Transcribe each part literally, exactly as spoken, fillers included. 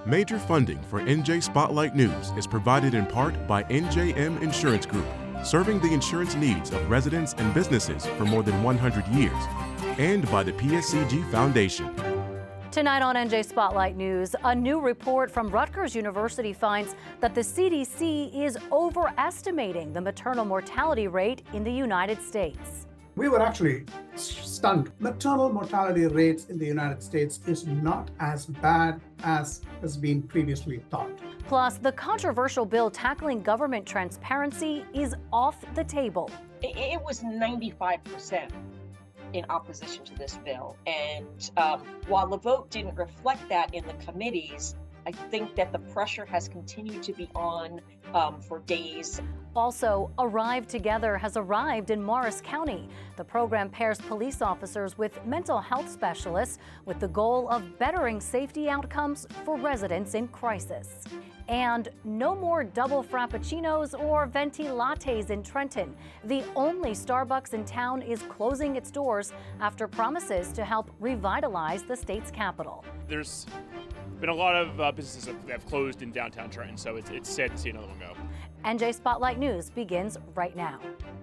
Major funding for N J Spotlight News is provided in part by N J M Insurance Group, serving the insurance needs of residents and businesses for more than one hundred years, and by the P S C G Foundation. Tonight on N J Spotlight News, a new report from Rutgers University finds that the C D C is overestimating the maternal mortality rate in the United States. We were actually stunned. Maternal mortality rates in the United States is not as bad as has been previously thought. Plus, the controversial bill tackling government transparency is off the table. It, it was ninety-five percent in opposition to this bill. And um, while the vote didn't reflect that in the committees, I think that the pressure has continued to be on um, for days. Also, Arrive Together has arrived in Morris County. The program pairs police officers with mental health specialists with the goal of bettering safety outcomes for residents in crisis. And no more double frappuccinos or venti lattes in Trenton. The only Starbucks in town is closing its doors after promises to help revitalize the state's capital. There's been a lot of uh, businesses that have closed in downtown Trenton, so it's, it's sad to see another one go. N J Spotlight News begins right now.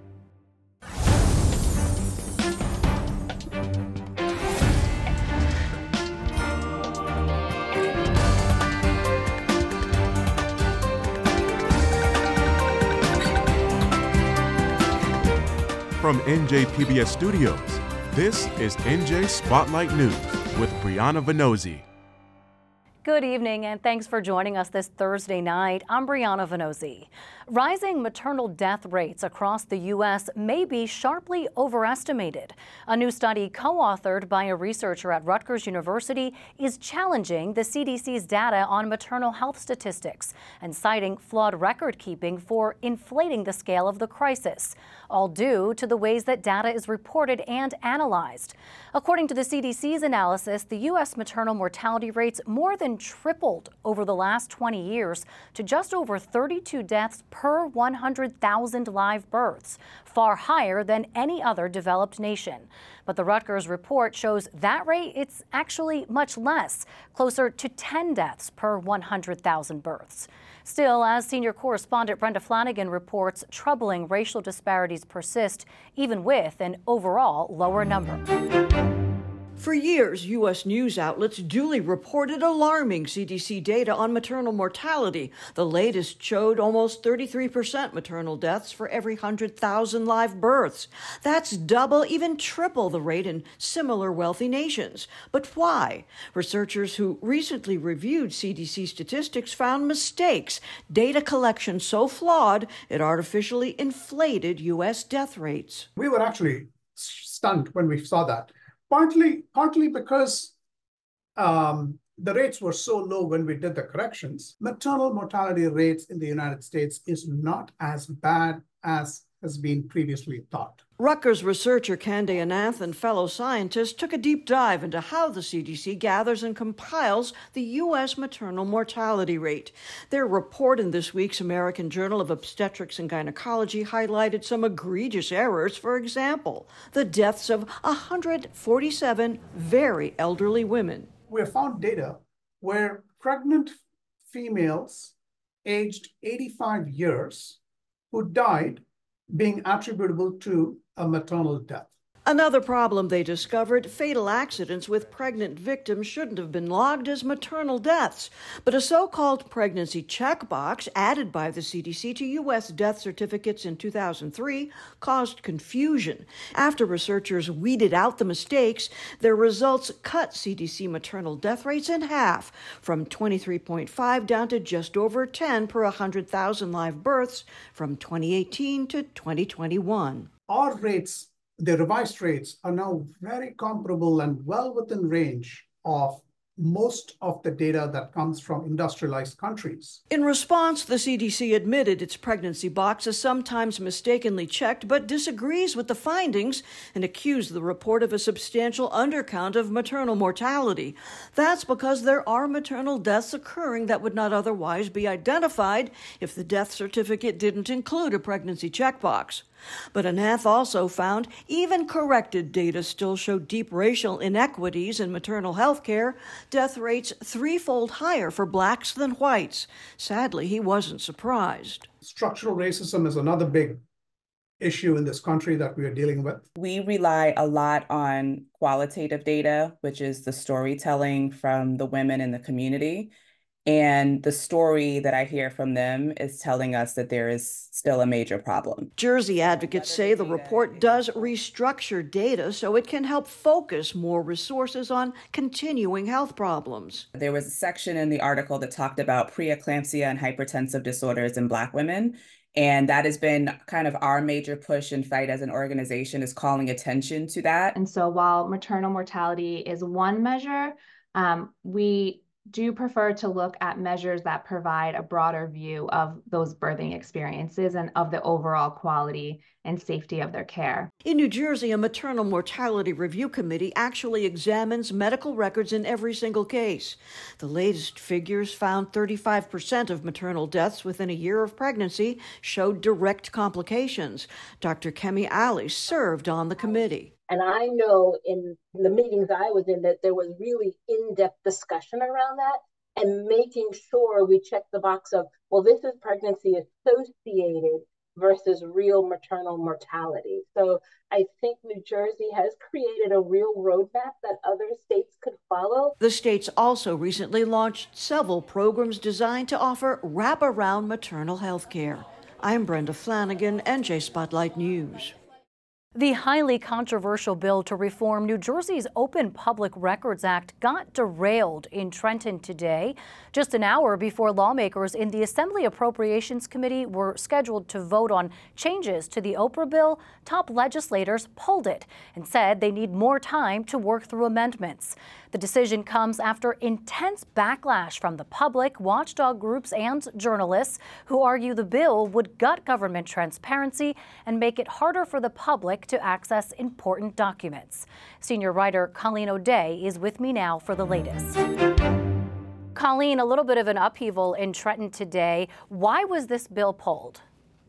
From N J P B S Studios, this is N J Spotlight News with Brianna Venozzi. Good evening and thanks for joining us this Thursday night. I'm Brianna Venozzi. Rising maternal death rates across the U S may be sharply overestimated. A new study co-authored by a researcher at Rutgers University is challenging the C D C's data on maternal health statistics and citing flawed record keeping for inflating the scale of the crisis, all due to the ways that data is reported and analyzed. According to the C D C's analysis, the U S maternal mortality rates more than tripled over the last twenty years to just over thirty-two deaths per one hundred thousand live births, far higher than any other developed nation. But the Rutgers report shows that rate it's actually much less, closer to ten deaths per one hundred thousand births. Still, as senior correspondent Brenda Flanagan reports, troubling racial disparities persist, even with an overall lower number. For years, U S news outlets duly reported alarming C D C data on maternal mortality. The latest showed almost thirty-three percent maternal deaths for every one hundred thousand live births. That's double, even triple the rate in similar wealthy nations. But why? Researchers who recently reviewed C D C statistics found mistakes, data collection so flawed it artificially inflated U S death rates. We were actually stunned when we saw that. Partly, partly because um, the rates were so low when we did the corrections. Maternal mortality rates in the United States is not as bad as has been previously thought. Rutgers researcher Cande Anath and fellow scientists took a deep dive into how the C D C gathers and compiles the U S maternal mortality rate. Their report in this week's American Journal of Obstetrics and Gynecology highlighted some egregious errors. For example, the deaths of one hundred forty-seven very elderly women. We have found data where pregnant females aged eighty-five years who died being attributable to a maternal death. Another problem they discovered, fatal accidents with pregnant victims shouldn't have been logged as maternal deaths. But a so-called pregnancy checkbox added by the C D C to U S death certificates in two thousand three caused confusion. After researchers weeded out the mistakes, their results cut C D C maternal death rates in half, from twenty-three point five down to just over ten per one hundred thousand live births from twenty eighteen to twenty twenty-one. Our rates The revised rates are now very comparable and well within range of most of the data that comes from industrialized countries. In response, the C D C admitted its pregnancy box is sometimes mistakenly checked, but disagrees with the findings and accused the report of a substantial undercount of maternal mortality. That's because there are maternal deaths occurring that would not otherwise be identified if the death certificate didn't include a pregnancy checkbox. But Anath also found even corrected data still show deep racial inequities in maternal health care, death rates threefold higher for blacks than whites. Sadly, he wasn't surprised. Structural racism is another big issue in this country that we are dealing with. We rely a lot on qualitative data, which is the storytelling from the women in the community. And the story that I hear from them is telling us that there is still a major problem. Jersey advocates say the report does restructure data so it can help focus more resources on continuing health problems. There was a section in the article that talked about preeclampsia and hypertensive disorders in Black women. And that has been kind of our major push and fight as an organization, is calling attention to that. And so while maternal mortality is one measure, um, we do prefer to look at measures that provide a broader view of those birthing experiences and of the overall quality and safety of their care. In New Jersey, a maternal mortality review committee actually examines medical records in every single case. The latest figures found thirty-five percent of maternal deaths within a year of pregnancy showed direct complications. Doctor Kemi Ali served on the committee. And I know in the meetings I was in that there was really in-depth discussion around that and making sure we check the box of, well, this is pregnancy associated versus real maternal mortality. So I think New Jersey has created a real roadmap that other states could follow. The states also recently launched several programs designed to offer wraparound maternal health care. I'm Brenda Flanagan, N J Spotlight News. The highly controversial bill to reform New Jersey's Open Public Records Act got derailed in Trenton today, just an hour before lawmakers in the Assembly Appropriations Committee were scheduled to vote on changes to the Oprah bill. Top legislators pulled it and said they need more time to work through amendments. The decision comes after intense backlash from the public, watchdog groups, and journalists who argue the bill would gut government transparency and make it harder for the public to access important documents. Senior writer Colleen O'Day is with me now for the latest. Colleen, a little bit of an upheaval in Trenton today. Why was this bill pulled?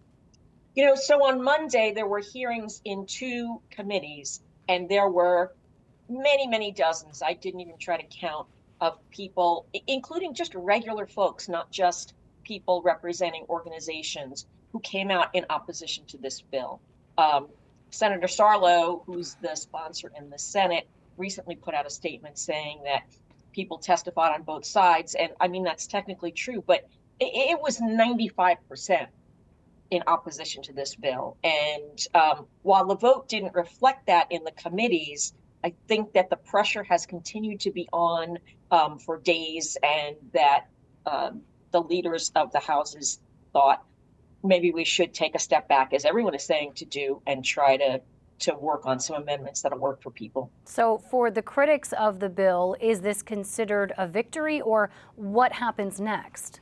You know, so on Monday, there were hearings in two committees, and there were many, many dozens, I didn't even try to count, of people, including just regular folks, not just people representing organizations, who came out in opposition to this bill. Um, Senator Sarlo, who's the sponsor in the Senate, recently put out a statement saying that people testified on both sides. And I mean, that's technically true, but it, it was ninety-five percent in opposition to this bill. And um, while the vote didn't reflect that in the committees, I think that the pressure has continued to be on um, for days, and that um, the leaders of the houses thought maybe we should take a step back, as everyone is saying to do, and try to to work on some amendments that'll work for people. So for the critics of the bill, is this considered a victory, or what happens next?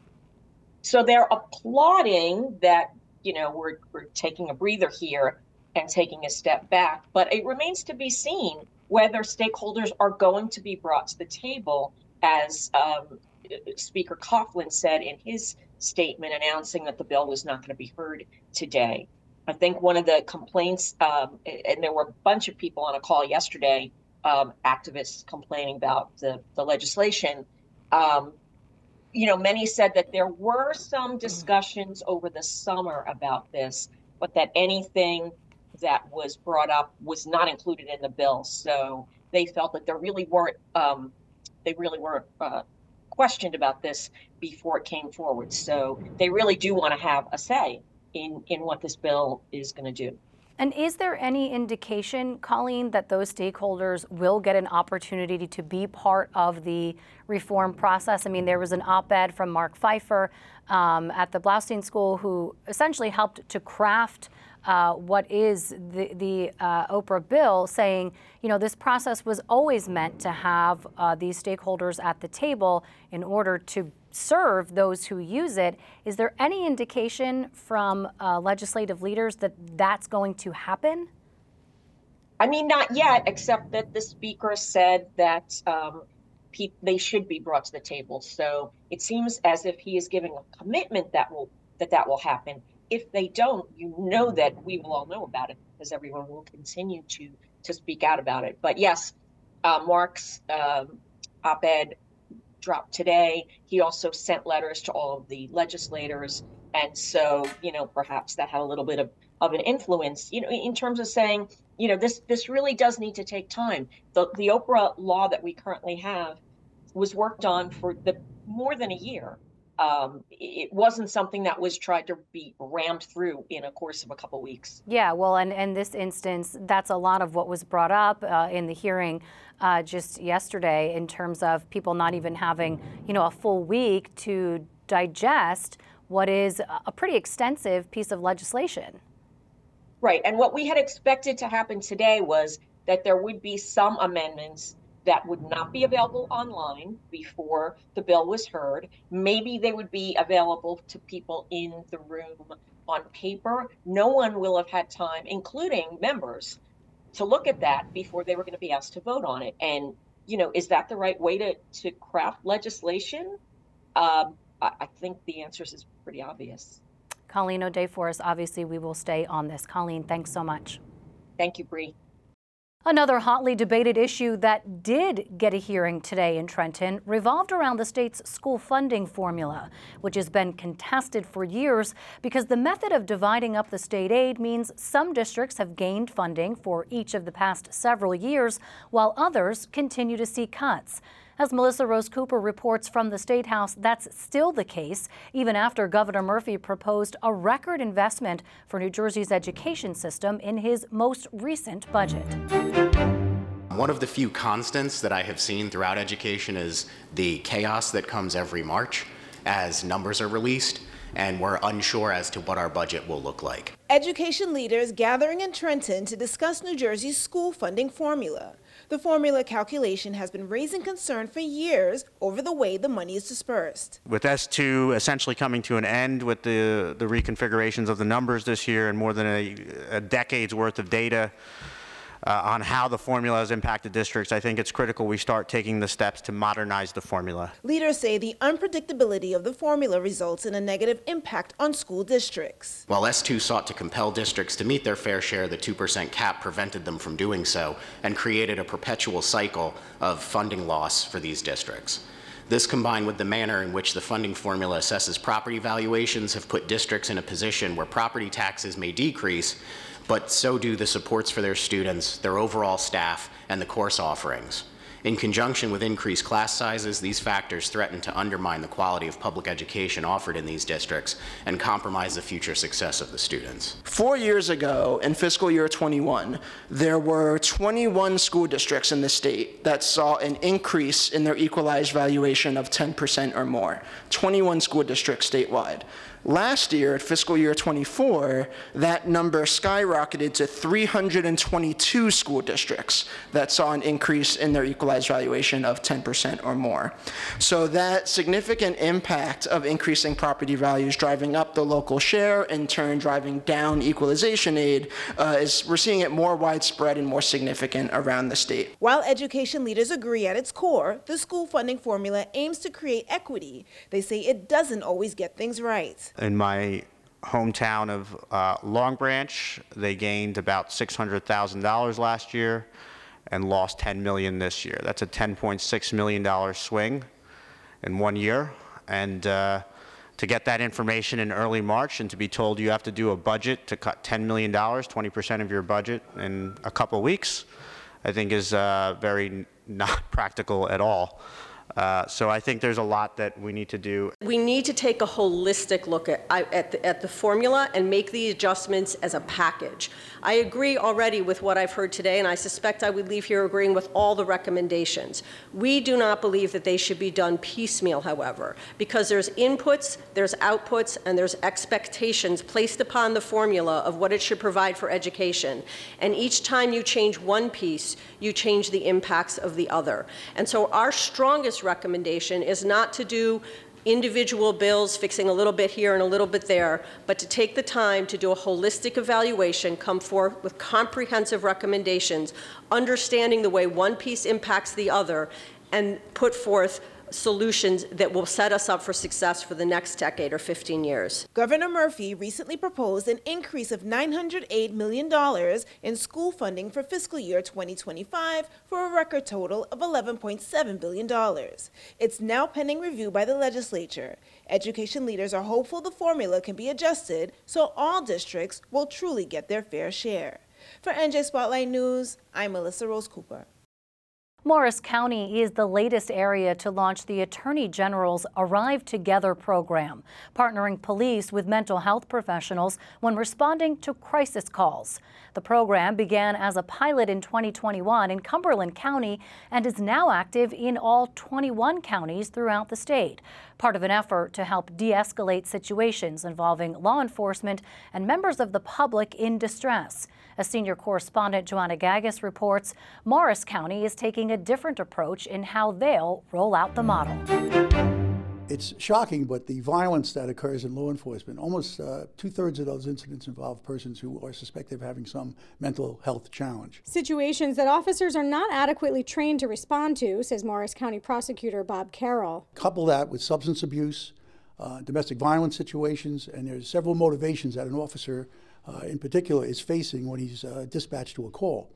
So they're applauding that, you know, we're, we're taking a breather here and taking a step back, but it remains to be seen whether stakeholders are going to be brought to the table, as um, Speaker Coughlin said in his statement announcing that the bill was not going to be heard today. I think one of the complaints, um, and there were a bunch of people on a call yesterday, um, activists complaining about the, the legislation. Um, you know, many said that there were some discussions over the summer about this, but that anything that was brought up was not included in the bill. So they felt that there really weren't, um, they really weren't uh, questioned about this before it came forward. So they really do want to have a say in, in what this bill is going to do. And is there any indication, Colleen, that those stakeholders will get an opportunity to be part of the reform process? I mean, there was an op-ed from Mark Pfeiffer um, at the Blaustein School who essentially helped to craft uh, what is the, the uh, Oprah bill, saying, you know, this process was always meant to have uh, these stakeholders at the table in order to serve those who use it. Is there any indication from uh, legislative leaders that that's going to happen? I mean, not yet, except that the speaker said that um, pe- they should be brought to the table. So it seems as if he is giving a commitment that will that that will happen. if they don't, you know that we will all know about it because everyone will continue to to speak out about it. But yes, uh, Mark's um, op-ed dropped today. He also sent letters to all of the legislators. And so, you know, perhaps that had a little bit of, of an influence, you know, in terms of saying, you know, this this really does need to take time. The, the Oprah law that we currently have was worked on for the more than a year. Um, it wasn't something that was tried to be rammed through in a course of a couple weeks. Yeah, well, and in this instance, that's a lot of what was brought up uh, in the hearing uh, just yesterday in terms of people not even having, you know, a full week to digest what is a pretty extensive piece of legislation. Right, and what we had expected to happen today was that there would be some amendments that would not be available online before the bill was heard. Maybe they would be available to people in the room on paper. No one will have had time, including members, to look at that before they were going to be asked to vote on it. And, you know, is that the right way to, to craft legislation? Um, I, I think the answer is pretty obvious. Colleen O'Day for us. Obviously, we will stay on this. Colleen, thanks so much. Thank you, Bree. Another hotly debated issue that did get a hearing today in Trenton revolved around the state's school funding formula, which has been contested for years because the method of dividing up the state aid means some districts have gained funding for each of the past several years, while others continue to see cuts. As Melissa Rose Cooper reports from the State House, that's still the case, even after Governor Murphy proposed a record investment for New Jersey's education system in his most recent budget. One of the few constants that I have seen throughout education is the chaos that comes every March as numbers are released and we're unsure as to what our budget will look like. Education leaders gathering in Trenton to discuss New Jersey's school funding formula. The formula calculation has been raising concern for years over the way the money is dispersed. With S two essentially coming to an end with the, the reconfigurations of the numbers this year and more than a, a decade's worth of data uh, on how the formula has impacted districts, I think it's critical we start taking the steps to modernize the formula. Leaders say the unpredictability of the formula results in a negative impact on school districts. While S two sought to compel districts to meet their fair share, the two percent cap prevented them from doing so and created a perpetual cycle of funding loss for these districts. This, combined with the manner in which the funding formula assesses property valuations, have put districts in a position where property taxes may decrease, but so do the supports for their students, their overall staff, and the course offerings. In conjunction with increased class sizes, these factors threaten to undermine the quality of public education offered in these districts and compromise the future success of the students. Four years ago, in fiscal year twenty-one, there were twenty-one school districts in the state that saw an increase in their equalized valuation of ten percent or more. twenty-one school districts statewide. Last year, at fiscal year twenty-four, that number skyrocketed to three hundred twenty-two school districts that saw an increase in their equalized valuation of ten percent or more. So that significant impact of increasing property values driving up the local share, in turn driving down equalization aid, uh, is we're seeing it more widespread and more significant around the state. While education leaders agree at its core, the school funding formula aims to create equity. They say it doesn't always get things right. In my hometown of uh, Long Branch, they gained about six hundred thousand dollars last year and lost ten million dollars this year. That's a ten point six million dollars swing in one year. And uh, to get that information in early March and to be told you have to do a budget to cut ten million dollars, twenty percent of your budget in a couple of weeks, I think is uh, very not practical at all. Uh, so I think there's a lot that we need to do. We need to take a holistic look at, at, the, at the formula and make the adjustments as a package. I agree already with what I've heard today, and I suspect I would leave here agreeing with all the recommendations. We do not believe that they should be done piecemeal, however, because there's inputs, there's outputs, and there's expectations placed upon the formula of what it should provide for education. And each time you change one piece, you change the impacts of the other. And so our strongest recommendation is not to do individual bills, fixing a little bit here and a little bit there, but to take the time to do a holistic evaluation, come forth with comprehensive recommendations, understanding the way one piece impacts the other, and put forth solutions that will set us up for success for the next decade or fifteen years. Governor Murphy recently proposed an increase of nine hundred eight million dollars in school funding for fiscal year twenty twenty-five for a record total of eleven point seven billion dollars. It's now pending review by the legislature. Education leaders are hopeful the formula can be adjusted so all districts will truly get their fair share. For N J Spotlight News, I'm Melissa Rose Cooper. Morris County is the latest area to launch the Attorney General's Arrive Together program, partnering police with mental health professionals when responding to crisis calls. The program began as a pilot in twenty twenty-one in Cumberland County and is now active in all twenty-one counties throughout the state, part of an effort to help de-escalate situations involving law enforcement and members of the public in distress. As senior correspondent Joanna Gagis reports, Morris County is taking a different approach in how they'll roll out the model. It's shocking, but the violence that occurs in law enforcement, almost uh, two-thirds of those incidents involve persons who are suspected of having some mental health challenge. Situations that officers are not adequately trained to respond to, says Morris County Prosecutor Bob Carroll. Couple that with substance abuse, uh, domestic violence situations, and there's several motivations that an officer uh, in particular is facing when he's uh, dispatched to a call.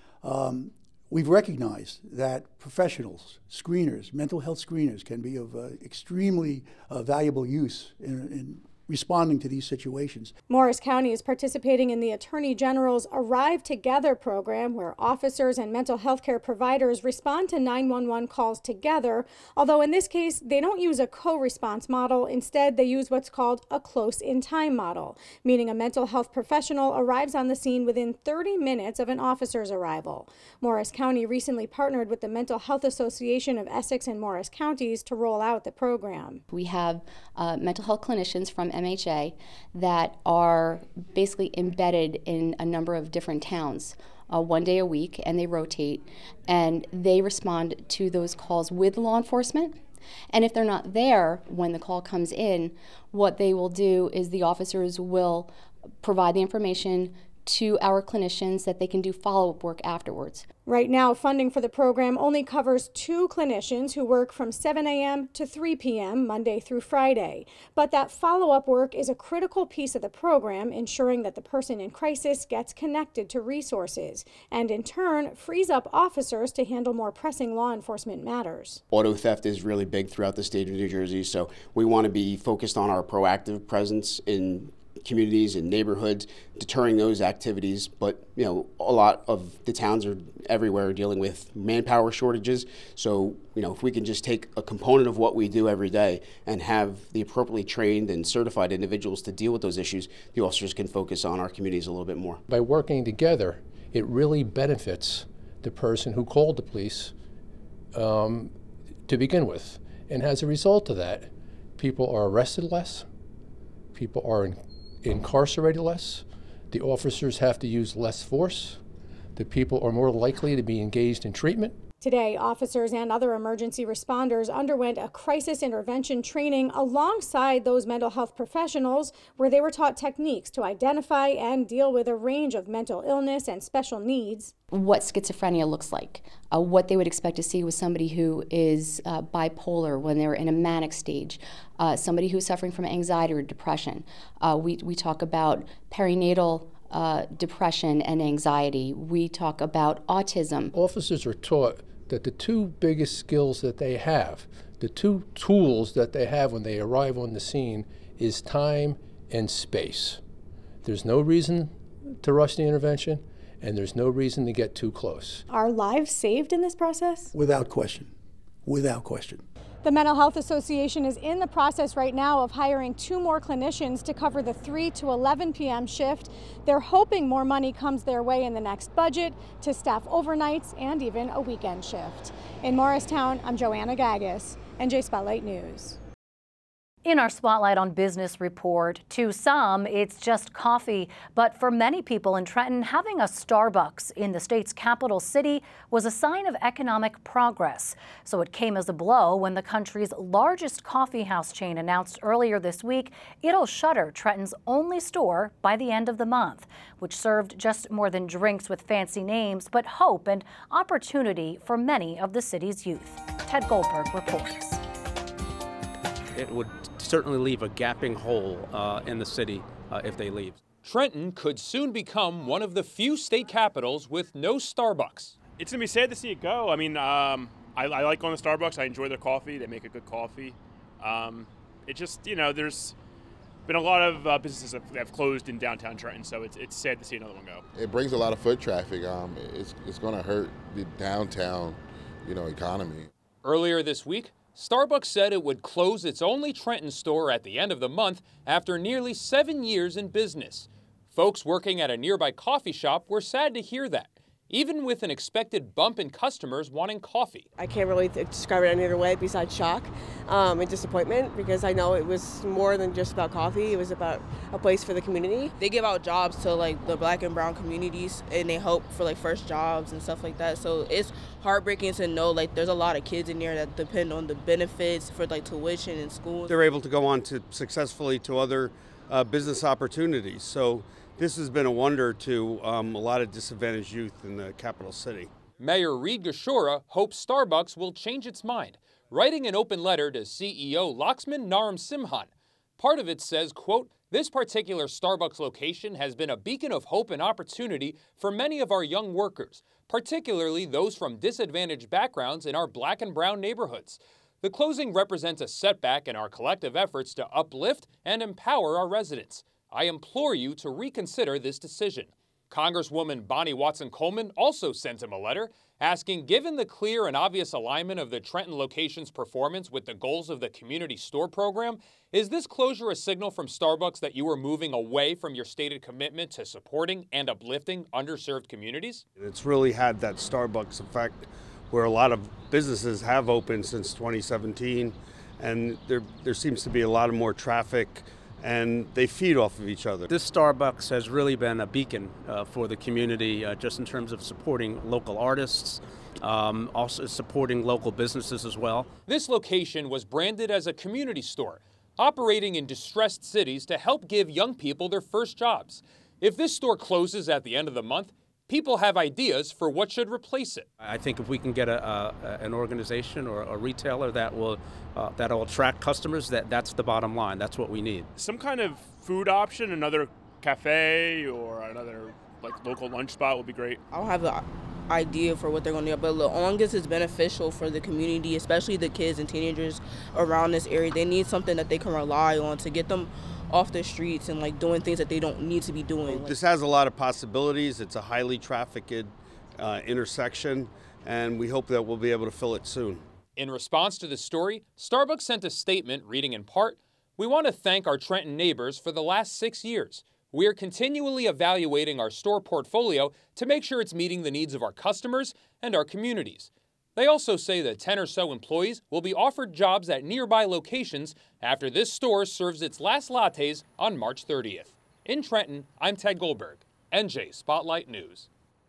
Um, We've recognized that professionals, screeners, mental health screeners can be of uh, extremely uh, valuable use in, in responding to these situations. Morris County is participating in the Attorney General's Arrive Together program, where officers and mental health care providers respond to nine one one calls together, although in this case, they don't use a co-response model. Instead, they use what's called a close-in-time model, meaning a mental health professional arrives on the scene within thirty minutes of an officer's arrival. Morris County recently partnered with the Mental Health Association of Essex and Morris counties to roll out the program. We have uh, mental health clinicians from M H A that are basically embedded in a number of different towns, uh, one day a week, and they rotate, and they respond to those calls with law enforcement. And if they're not there when the call comes in, what they will do is the officers will provide the information to our clinicians that they can do follow-up work afterwards. Right now, funding for the program only covers two clinicians who work from seven a m to three p m Monday through Friday. But that follow-up work is a critical piece of the program, ensuring that the person in crisis gets connected to resources and in turn frees up officers to handle more pressing law enforcement matters. Auto theft is really big throughout the state of New Jersey, so we want to be focused on our proactive presence in communities and neighborhoods, deterring those activities. But you know, a lot of the towns are everywhere dealing with manpower shortages. So you know, if we can just take a component of what we do every day and have the appropriately trained and certified individuals to deal with those issues, the officers can focus on our communities a little bit more. By working together, it really benefits the person who called the police um, to begin with. And as a result of that, people are arrested less, people are in incarcerated less, the officers have to use less force, the people are more likely to be engaged in treatment. Today, officers and other emergency responders underwent a crisis intervention training alongside those mental health professionals, where they were taught techniques to identify and deal with a range of mental illness and special needs. What schizophrenia looks like, uh, what they would expect to see with somebody who is uh, bipolar when they're in a manic stage, uh, somebody who's suffering from anxiety or depression. Uh, we, we talk about perinatal uh, depression and anxiety. We talk about autism. Officers are taught that the two biggest skills that they have, the two tools that they have when they arrive on the scene, is time and space. There's no reason to rush the intervention, and there's no reason to get too close. Are lives saved in this process? Without question, without question. The Mental Health Association is in the process right now of hiring two more clinicians to cover the three to eleven p m shift. They're hoping more money comes their way in the next budget to staff overnights and even a weekend shift. In Morristown, I'm Joanna Gagis, N J Spotlight News. In our Spotlight on Business report, to some, it's just coffee. But for many people in Trenton, having a Starbucks in the state's capital city was a sign of economic progress. So it came as a blow when the country's largest coffee house chain announced earlier this week it'll shutter Trenton's only store by the end of the month, which served just more than drinks with fancy names, but hope and opportunity for many of the city's youth. Ted Goldberg reports. it would certainly leave a gaping hole uh, in the city uh, if they leave. Trenton could soon become one of the few state capitals with no Starbucks. It's going to be sad to see it go. I mean, um, I, I like going to Starbucks. I enjoy their coffee. They make a good coffee. Um, it just, you know, there's been a lot of uh, businesses that have closed in downtown Trenton, so it's it's sad to see another one go. It brings a lot of foot traffic. Um, it's it's going to hurt the downtown, you know, economy. Earlier this week, Starbucks said it would close its only Trenton store at the end of the month after nearly seven years in business. Folks working at a nearby coffee shop were sad to hear that, even with an expected bump in customers wanting coffee. I can't really describe it any other way besides shock um, and disappointment, because I know it was more than just about coffee. It was about a place for the community. They give out jobs to like the black and brown communities, and they hope for like first jobs and stuff like that. So it's heartbreaking to know like there's a lot of kids in there that depend on the benefits for like tuition in school. They're able to go on to successfully to other uh, business opportunities. So this has been a wonder to um, a lot of disadvantaged youth in the capital city. Mayor Reed Gashora hopes Starbucks will change its mind, writing an open letter to C E O Laxman Narasimhan. Part of it says, quote, "This particular Starbucks location has been a beacon of hope and opportunity for many of our young workers, particularly those from disadvantaged backgrounds in our black and brown neighborhoods. The closing represents a setback in our collective efforts to uplift and empower our residents. I implore you to reconsider this decision." Congresswoman Bonnie Watson-Coleman also sent him a letter asking, given the clear and obvious alignment of the Trenton location's performance with the goals of the community store program, is this closure a signal from Starbucks that you are moving away from your stated commitment to supporting and uplifting underserved communities? It's really had that Starbucks effect where a lot of businesses have opened since twenty seventeen, and there there seems to be a lot of more traffic, and they feed off of each other. This Starbucks has really been a beacon uh, for the community, uh, just in terms of supporting local artists, um, also supporting local businesses as well. This location was branded as a community store, operating in distressed cities to help give young people their first jobs. If this store closes at the end of the month, people have ideas for what should replace it. I think if we can get a, a, an organization or a retailer that will uh, that'll attract customers, that that's the bottom line. That's what we need. Some kind of food option, another cafe or another like local lunch spot would be great. I don't have an idea for what they're going to do, but as long as it's beneficial for the community, especially the kids and teenagers around this area, they need something that they can rely on to get them off the streets and like doing things that they don't need to be doing. This has a lot of possibilities. It's a highly trafficked uh, intersection, and we hope that we'll be able to fill it soon. In response to the story, Starbucks sent a statement reading in part, "We want to thank our Trenton neighbors for the last six years. We are continually evaluating our store portfolio to make sure it's meeting the needs of our customers and our communities." They also say that ten or so employees will be offered jobs at nearby locations after this store serves its last lattes on March thirtieth. In Trenton, I'm Ted Goldberg, N J Spotlight News.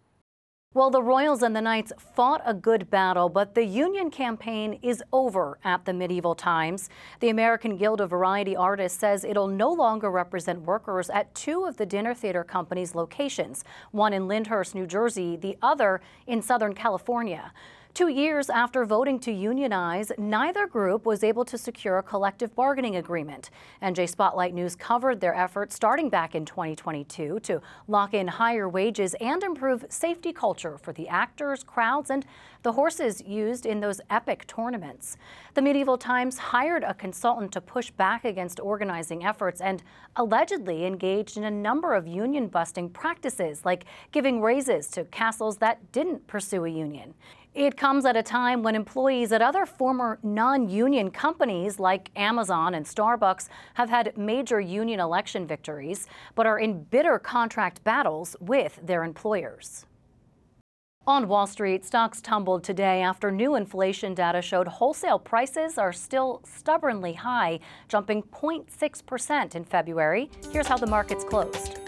Well, the Royals and the Knights fought a good battle, but the union campaign is over at the Medieval Times. The American Guild of Variety Artists says it'll no longer represent workers at two of the dinner theater company's locations, one in Lyndhurst, New Jersey, the other in Southern California. Two years after voting to unionize, neither group was able to secure a collective bargaining agreement. N J Spotlight News covered their efforts starting back in twenty twenty-two to lock in higher wages and improve safety culture for the actors, crowds, and the horses used in those epic tournaments. The Medieval Times hired a consultant to push back against organizing efforts and allegedly engaged in a number of union-busting practices, like giving raises to castles that didn't pursue a union. It comes at a time when employees at other former non-union companies like Amazon and Starbucks have had major union election victories, but are in bitter contract battles with their employers. On Wall Street, stocks tumbled today after new inflation data showed wholesale prices are still stubbornly high, jumping zero point six percent in February. Here's how the markets closed.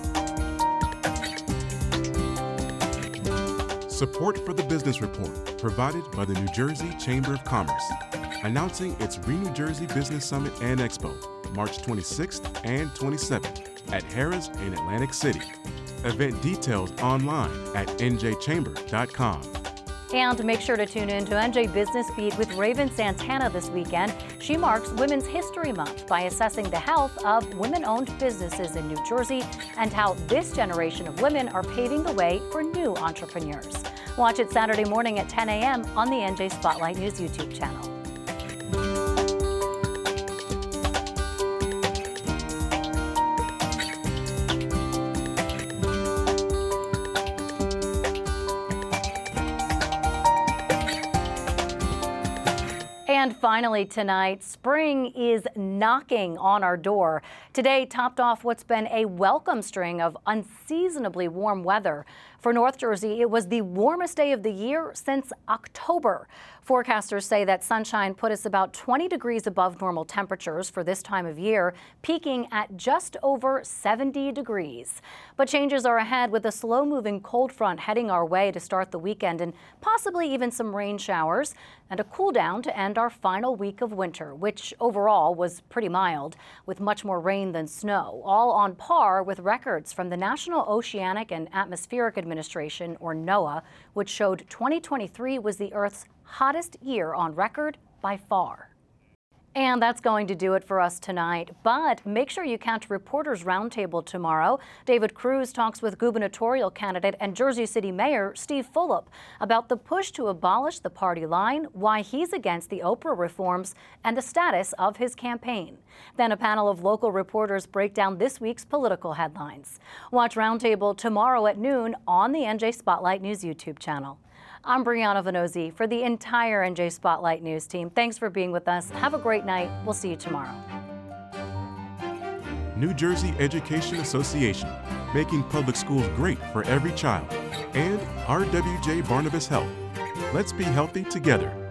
Support for the Business Report provided by the New Jersey Chamber of Commerce, announcing its Re-New Jersey Business Summit and Expo, March twenty-sixth and twenty-seventh at Harrah's in Atlantic City. Event details online at n j chamber dot com. And make sure to tune in to N J Business Beat with Raven Santana this weekend. She marks Women's History Month by assessing the health of women-owned businesses in New Jersey and how this generation of women are paving the way for new entrepreneurs. Watch it Saturday morning at ten a m on the N J Spotlight News YouTube channel. And finally tonight, spring is knocking on our door. Today topped off what's been a welcome string of unseasonably warm weather. For North Jersey, it was the warmest day of the year since October. Forecasters say that sunshine put us about twenty degrees above normal temperatures for this time of year, peaking at just over seventy degrees. But changes are ahead with a slow-moving cold front heading our way to start the weekend and possibly even some rain showers and a cool down to end our final week of winter, which overall was pretty mild, with much more rain than snow, all on par with records from the National Oceanic and Atmospheric Administration, or NOAA, which showed twenty twenty-three was the Earth's hottest year on record by far. And that's going to do it for us tonight. But make sure you catch Reporters Roundtable tomorrow. David Cruz talks with gubernatorial candidate and Jersey City Mayor Steve Fulop about the push to abolish the party line, why he's against the Oprah reforms, and the status of his campaign. Then a panel of local reporters break down this week's political headlines. Watch Roundtable tomorrow at noon on the N J Spotlight News YouTube channel. I'm Brianna Venozzi for the entire N J Spotlight News team. Thanks for being with us. Have a great night. We'll see you tomorrow. New Jersey Education Association, making public schools great for every child. And R W J Barnabas Health. Let's be healthy together.